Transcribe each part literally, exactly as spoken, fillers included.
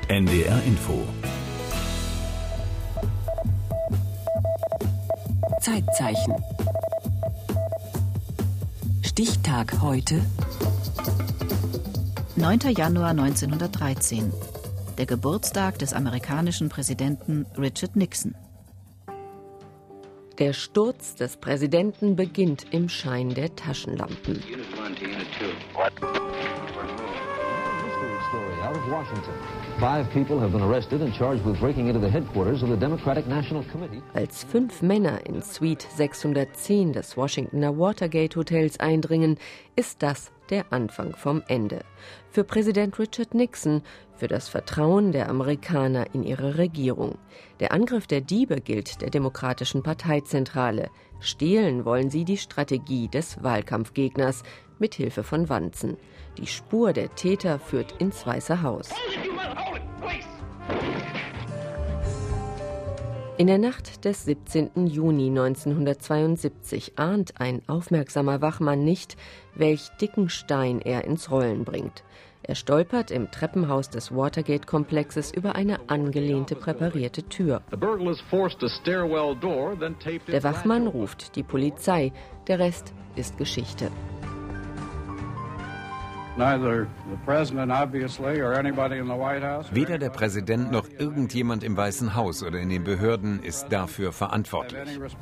N D R Info. Zeitzeichen. Stichtag heute. neunter Januar neunzehnhundertdreizehn. Der Geburtstag des amerikanischen Präsidenten Richard Nixon. Der Sturz des Präsidenten beginnt im Schein der Taschenlampen. Als fünf Männer in Suite sechshundertzehn des Washingtoner Watergate Hotels eindringen, ist das der Anfang vom Ende. Für Präsident Richard Nixon, für das Vertrauen der Amerikaner in ihre Regierung. Der Angriff der Diebe gilt der Demokratischen Parteizentrale. Stehlen wollen sie die Strategie des Wahlkampfgegners mit Hilfe von Wanzen. Die Spur der Täter führt ins Weiße Haus. In der Nacht des siebzehnten Juni neunzehnhundertzweiundsiebzig ahnt ein aufmerksamer Wachmann nicht, welch dicken Stein er ins Rollen bringt. Er stolpert im Treppenhaus des Watergate-Komplexes über eine angelehnte präparierte Tür. Der Wachmann ruft die Polizei. Der Rest ist Geschichte. Weder der Präsident noch irgendjemand im Weißen Haus oder in den Behörden ist dafür verantwortlich.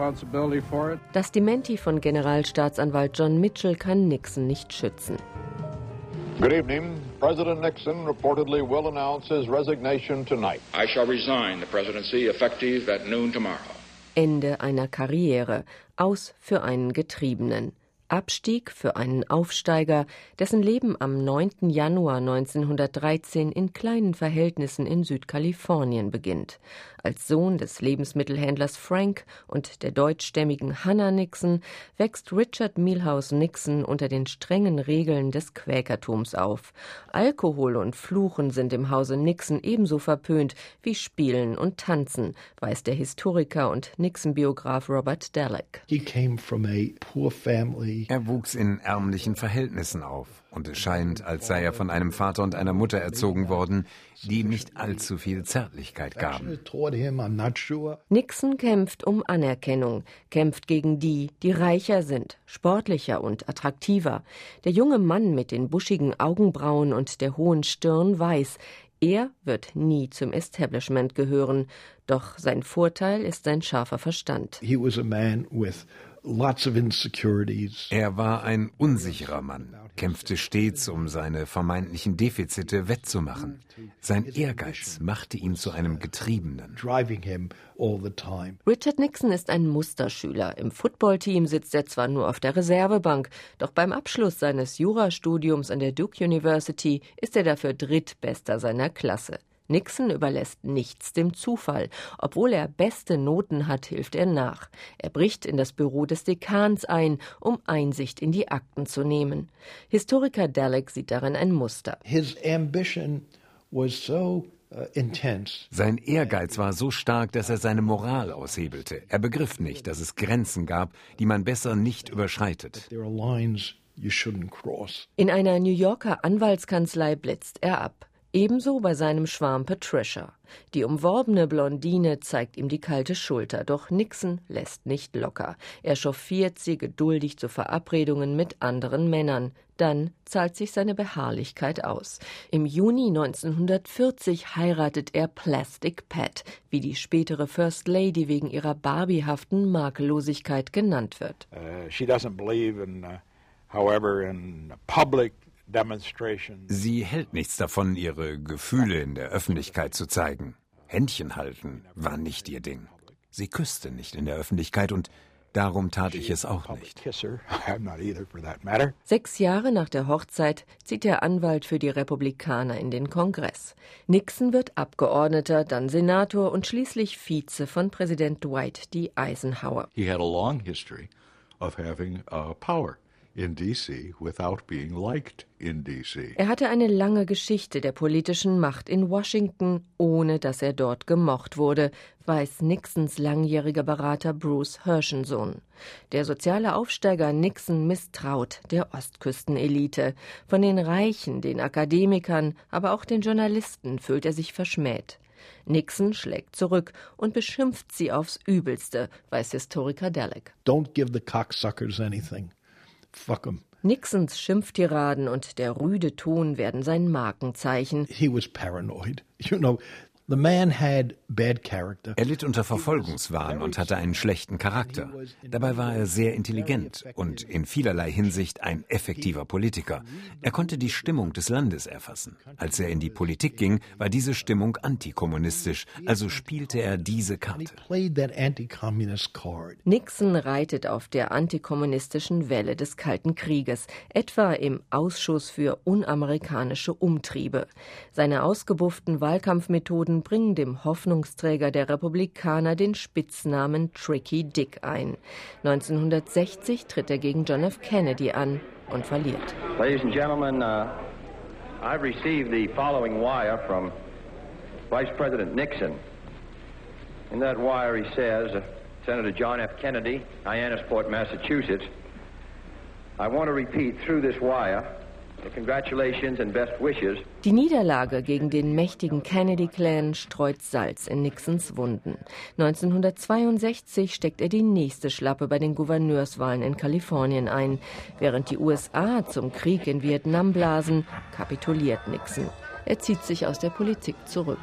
Das Dementi von Generalstaatsanwalt John Mitchell kann Nixon nicht schützen. Good evening. President Nixon reportedly will announce his resignation tonight. I shall resign the presidency effective at noon tomorrow. Ende einer Karriere, aus für einen Getriebenen. Abstieg für einen Aufsteiger, dessen Leben am neunten Januar neunzehnhundertdreizehn in kleinen Verhältnissen in Südkalifornien beginnt. Als Sohn des Lebensmittelhändlers Frank und der deutschstämmigen Hannah Nixon wächst Richard Milhouse Nixon unter den strengen Regeln des Quäkertums auf. Alkohol und Fluchen sind im Hause Nixon ebenso verpönt wie Spielen und Tanzen, weiß der Historiker und Nixon-Biograf Robert Dallek. He came from a poor family. Er wuchs in ärmlichen Verhältnissen auf und es scheint, als sei er von einem Vater und einer Mutter erzogen worden, die ihm nicht allzu viel Zärtlichkeit gaben. Nixon kämpft um Anerkennung, kämpft gegen die, die reicher sind, sportlicher und attraktiver. Der junge Mann mit den buschigen Augenbrauen und der hohen Stirn weiß, er wird nie zum Establishment gehören, doch sein Vorteil ist sein scharfer Verstand. He was a man with lots of insecurities. Er war ein unsicherer Mann, kämpfte stets, um seine vermeintlichen Defizite wettzumachen. Sein Ehrgeiz machte ihn zu einem Getriebenen. Driving him all the time. Richard Nixon ist ein Musterschüler. Im Footballteam sitzt er zwar nur auf der Reservebank, doch beim Abschluss seines Jurastudiums an der Duke University ist er dafür Drittbester seiner Klasse. Nixon überlässt nichts dem Zufall. Obwohl er beste Noten hat, hilft er nach. Er bricht in das Büro des Dekans ein, um Einsicht in die Akten zu nehmen. Historiker Dallek sieht darin ein Muster. His ambition was so uh, intense. Sein Ehrgeiz war so stark, dass er seine Moral aushebelte. Er begriff nicht, dass es Grenzen gab, die man besser nicht überschreitet. There are lines you shouldn't cross. In einer New Yorker Anwaltskanzlei blitzt er ab. Ebenso bei seinem Schwarm Patricia. Die umworbene Blondine zeigt ihm die kalte Schulter, doch Nixon lässt nicht locker. Er chauffiert sie geduldig zu Verabredungen mit anderen Männern. Dann zahlt sich seine Beharrlichkeit aus. Im Juni neunzehnhundertvierzig heiratet er Plastic Pat, wie die spätere First Lady wegen ihrer barbiehaften Makellosigkeit genannt wird. Uh, she doesn't believe in, uh, however, in public. Sie hält nichts davon, ihre Gefühle in der Öffentlichkeit zu zeigen. Händchen halten war nicht ihr Ding. Sie küsste nicht in der Öffentlichkeit und darum tat ich es auch nicht. Sechs Jahre nach der Hochzeit zieht der Anwalt für die Republikaner in den Kongress. Nixon wird Abgeordneter, dann Senator und schließlich Vize von Präsident Dwight D. Eisenhower. He had a long history of having uh, power. in D C without being liked in D C. Er hatte eine lange Geschichte der politischen Macht in Washington, ohne dass er dort gemocht wurde, weiß Nixons langjähriger Berater Bruce Hershensohn. Der soziale Aufsteiger Nixon misstraut der Ostküstenelite. Von den Reichen, den Akademikern, aber auch den Journalisten fühlt er sich verschmäht. Nixon schlägt zurück und beschimpft sie aufs Übelste, weiß Historiker Dallek. Don't give the cocksuckers anything. Fuck 'em. Nixons Schimpftiraden und der rüde Ton werden sein Markenzeichen. He was paranoid. You know, the man had bad character. Er litt unter Verfolgungswahn und hatte einen schlechten Charakter. Dabei war er sehr intelligent und in vielerlei Hinsicht ein effektiver Politiker. Er konnte die Stimmung des Landes erfassen. Als er in die Politik ging, war diese Stimmung antikommunistisch, also spielte er diese Karte. Nixon reitet auf der antikommunistischen Welle des Kalten Krieges, etwa im Ausschuss für unamerikanische Umtriebe. Seine ausgebufften Wahlkampfmethoden bringen dem Hoffnungsträger der Republikaner den Spitznamen Tricky Dick ein. neunzehnhundertsechzig tritt er gegen John F. Kennedy an und verliert. Ladies and gentlemen, uh, I've received the following wire from Vice President Nixon. In that wire he says, uh, Senator John F. Kennedy, Hyannisport, Massachusetts. I want to repeat through this wire the congratulations and best wishes. Die Niederlage gegen den mächtigen Kennedy-Clan streut Salz in Nixons Wunden. neunzehnhundertzweiundsechzig steckt er die nächste Schlappe bei den Gouverneurswahlen in Kalifornien ein. Während die U S A zum Krieg in Vietnam blasen, kapituliert Nixon. Er zieht sich aus der Politik zurück.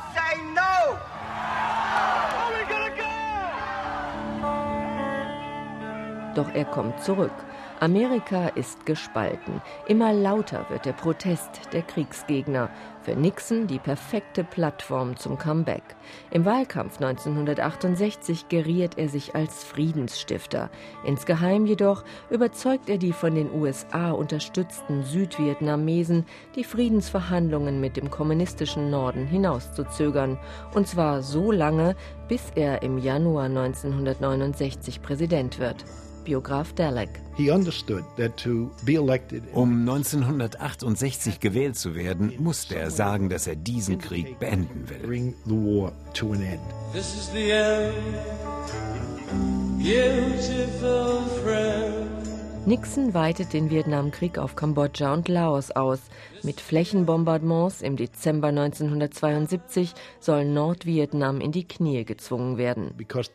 Doch er kommt zurück. Amerika ist gespalten. Immer lauter wird der Protest der Kriegsgegner. Für Nixon die perfekte Plattform zum Comeback. Im Wahlkampf neunzehnhundertachtundsechzig geriert er sich als Friedensstifter. Insgeheim jedoch überzeugt er die von den U S A unterstützten Südvietnamesen, die Friedensverhandlungen mit dem kommunistischen Norden hinauszuzögern. Und zwar so lange, bis er im Januar neunzehnhundertneunundsechzig Präsident wird. Biograf Dallek. Um neunzehnhundertachtundsechzig gewählt zu werden, musste er sagen, dass er diesen Krieg beenden will. This is the end, beautiful friend. Nixon weitet den Vietnamkrieg auf Kambodscha und Laos aus. Mit Flächenbombardements im Dezember neunzehnhundertzweiundsiebzig soll Nordvietnam in die Knie gezwungen werden.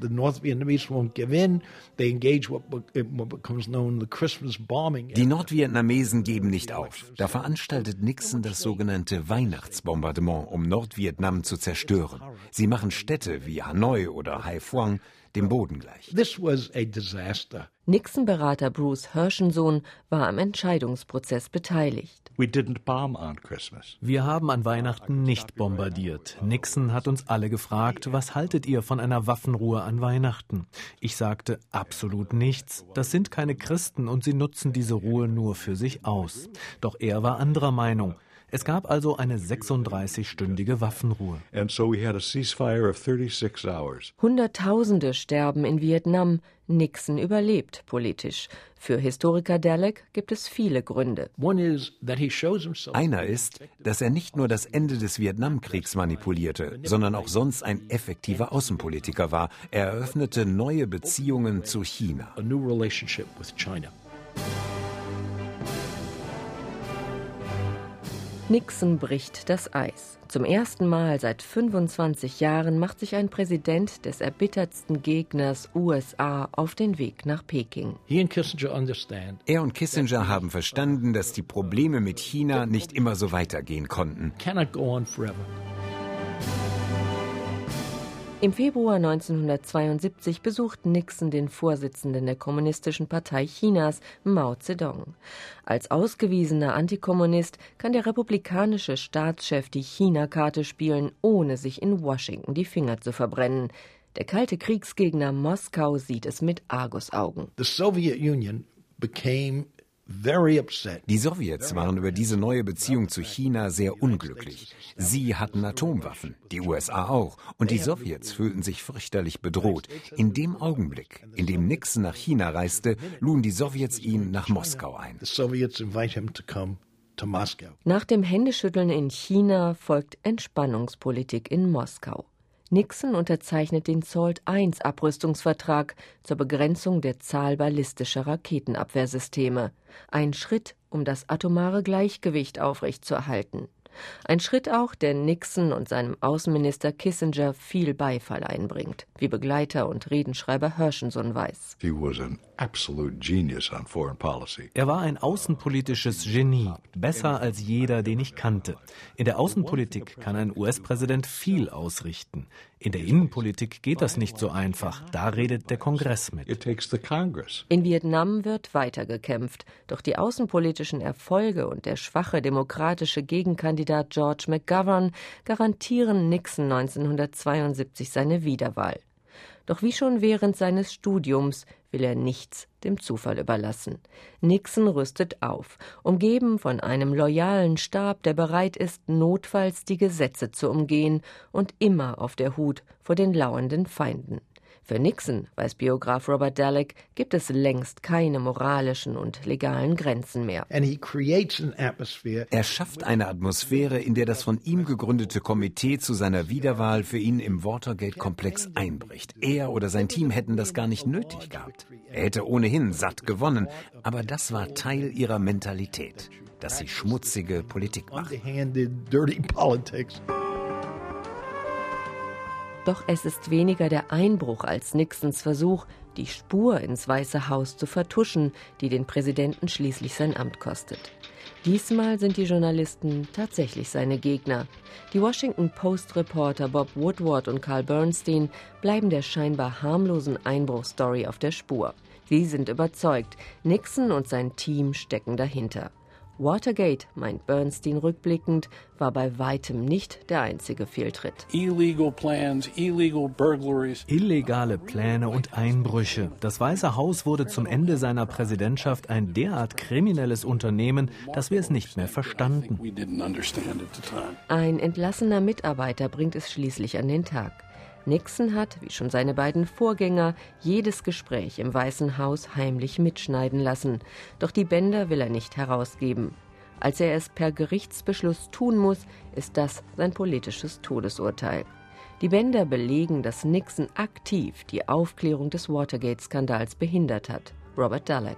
Die Nordvietnamesen geben nicht auf. Da veranstaltet Nixon das sogenannte Weihnachtsbombardement, um Nordvietnam zu zerstören. Sie machen Städte wie Hanoi oder Haiphong dem Boden gleich. This was a disaster. Nixon-Berater Bruce Hershensohn war am Entscheidungsprozess beteiligt. We didn't bomb on Christmas. Wir haben an Weihnachten nicht bombardiert. Nixon hat uns alle gefragt, was haltet ihr von einer Waffenruhe an Weihnachten? Ich sagte, absolut nichts. Das sind keine Christen und sie nutzen diese Ruhe nur für sich aus. Doch er war anderer Meinung. Es gab also eine sechsunddreißig-stündige Waffenruhe. And so we had a ceasefire of thirty-six hours. Hunderttausende sterben in Vietnam. Nixon überlebt politisch. Für Historiker Dallek gibt es viele Gründe. Einer ist, dass er nicht nur das Ende des Vietnamkriegs manipulierte, sondern auch sonst ein effektiver Außenpolitiker war. Er eröffnete neue Beziehungen zu China. Nixon bricht das Eis. Zum ersten Mal seit fünfundzwanzig Jahren macht sich ein Präsident des erbittertsten Gegners U S A auf den Weg nach Peking. Er und Kissinger haben verstanden, dass die Probleme mit China nicht immer so weitergehen konnten. Im Februar neunzehnhundertzweiundsiebzig besucht Nixon den Vorsitzenden der Kommunistischen Partei Chinas, Mao Zedong. Als ausgewiesener Antikommunist kann der republikanische Staatschef die China-Karte spielen, ohne sich in Washington die Finger zu verbrennen. Der kalte Kriegsgegner Moskau sieht es mit Argusaugen. The Soviet Union became very upset. Die Sowjets waren über diese neue Beziehung zu China sehr unglücklich. Sie hatten Atomwaffen, die U S A auch, und die Sowjets fühlten sich fürchterlich bedroht. In dem Augenblick, in dem Nixon nach China reiste, luden die Sowjets ihn nach Moskau ein. The Soviets invite him to come to Moscow. Nach dem Händeschütteln in China folgt Entspannungspolitik in Moskau. Nixon unterzeichnet den SALT eins Abrüstungsvertrag zur Begrenzung der Zahl ballistischer Raketenabwehrsysteme. Ein Schritt, um das atomare Gleichgewicht aufrechtzuerhalten. Ein Schritt auch, der Nixon und seinem Außenminister Kissinger viel Beifall einbringt, wie Begleiter und Redenschreiber Hershenson weiß. He was an absolute genius on foreign policy. Er war ein außenpolitisches Genie, besser als jeder, den ich kannte. In der Außenpolitik kann ein U S-Präsident viel ausrichten. In der Innenpolitik geht das nicht so einfach. Da redet der Kongress mit. It takes the Congress. In Vietnam wird weitergekämpft, doch die außenpolitischen Erfolge und der schwache demokratische Gegenkandidat George McGovern garantieren Nixon neunzehnhundertzweiundsiebzig seine Wiederwahl. Doch wie schon während seines Studiums will er nichts dem Zufall überlassen. Nixon rüstet auf, umgeben von einem loyalen Stab, der bereit ist, notfalls die Gesetze zu umgehen und immer auf der Hut vor den lauernden Feinden. Für Nixon, weiß Biograf Robert Dallek, gibt es längst keine moralischen und legalen Grenzen mehr. And he creates an atmosphere. Er schafft eine Atmosphäre, in der das von ihm gegründete Komitee zu seiner Wiederwahl für ihn im Watergate-Komplex einbricht. Er oder sein Team hätten das gar nicht nötig gehabt. Er hätte ohnehin satt gewonnen, aber das war Teil ihrer Mentalität, dass sie schmutzige Politik machen. Underhanded, dirty politics. Doch es ist weniger der Einbruch als Nixons Versuch, die Spur ins Weiße Haus zu vertuschen, die den Präsidenten schließlich sein Amt kostet. Diesmal sind die Journalisten tatsächlich seine Gegner. Die Washington-Post-Reporter Bob Woodward und Carl Bernstein bleiben der scheinbar harmlosen Einbruchsstory auf der Spur. Sie sind überzeugt, Nixon und sein Team stecken dahinter. Watergate, meint Bernstein rückblickend, war bei weitem nicht der einzige Fehltritt. Illegal plans, illegal burglaries. Illegale Pläne und Einbrüche. Das Weiße Haus wurde zum Ende seiner Präsidentschaft ein derart kriminelles Unternehmen, dass wir es nicht mehr verstanden. Ein entlassener Mitarbeiter bringt es schließlich an den Tag. Nixon hat, wie schon seine beiden Vorgänger, jedes Gespräch im Weißen Haus heimlich mitschneiden lassen. Doch die Bänder will er nicht herausgeben. Als er es per Gerichtsbeschluss tun muss, ist das sein politisches Todesurteil. Die Bänder belegen, dass Nixon aktiv die Aufklärung des Watergate-Skandals behindert hat. Robert Dallek.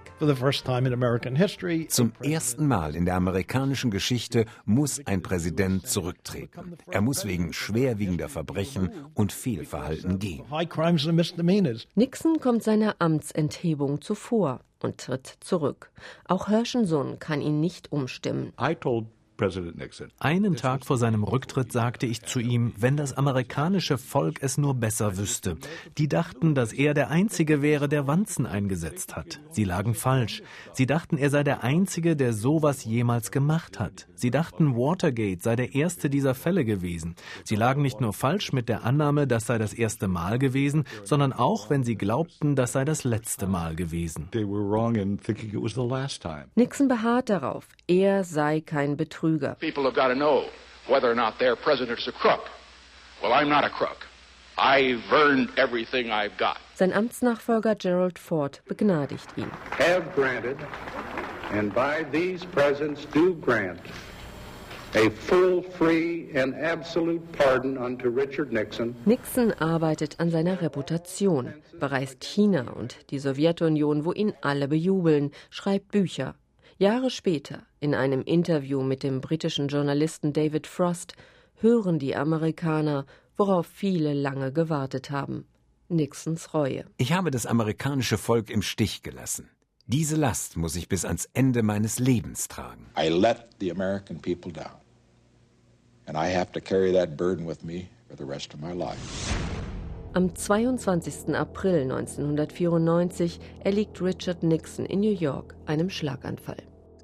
Zum ersten Mal in der amerikanischen Geschichte muss ein Präsident zurücktreten. Er muss wegen schwerwiegender Verbrechen und Fehlverhalten gehen. Nixon kommt seiner Amtsenthebung zuvor und tritt zurück. Auch Hershenson kann ihn nicht umstimmen. I told President Nixon. Einen Tag vor seinem Rücktritt sagte ich zu ihm, wenn das amerikanische Volk es nur besser wüsste. Die dachten, dass er der Einzige wäre, der Wanzen eingesetzt hat. Sie lagen falsch. Sie dachten, er sei der Einzige, der sowas jemals gemacht hat. Sie dachten, Watergate sei der erste dieser Fälle gewesen. Sie lagen nicht nur falsch mit der Annahme, das sei das erste Mal gewesen, sondern auch, wenn sie glaubten, das sei das letzte Mal gewesen. They were wrong in thinking it was the last time. Nixon beharrt darauf, er sei kein Betrüger. People have got to know whether or not their president is a crook. Well, I'm not a crook. I've earned everything I've got. Sein Amtsnachfolger Gerald Ford begnadigt ihn. Have granted, and by these presents do grant, a full, free and absolute pardon unto Richard Nixon. Nixon arbeitet an seiner Reputation, bereist China und die Sowjetunion, wo ihn alle bejubeln, schreibt Bücher. Jahre später, in einem Interview mit dem britischen Journalisten David Frost, hören die Amerikaner, worauf viele lange gewartet haben: Nixons Reue. Ich habe das amerikanische Volk im Stich gelassen. Diese Last muss ich bis ans Ende meines Lebens tragen. I let the American people down. And I have to carry that burden with me for the rest of my life. Am zweiundzwanzigsten April neunzehnhundertvierundneunzig erliegt Richard Nixon in New York einem Schlaganfall.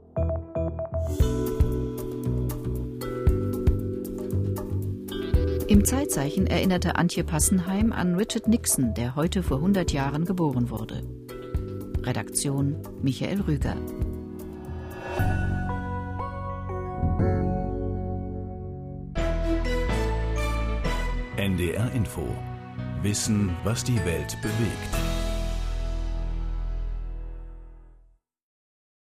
Im Zeitzeichen erinnerte Antje Passenheim an Richard Nixon, der heute vor hundert Jahren geboren wurde. Redaktion Michael Rüger. N D R Info. Wissen, was die Welt bewegt.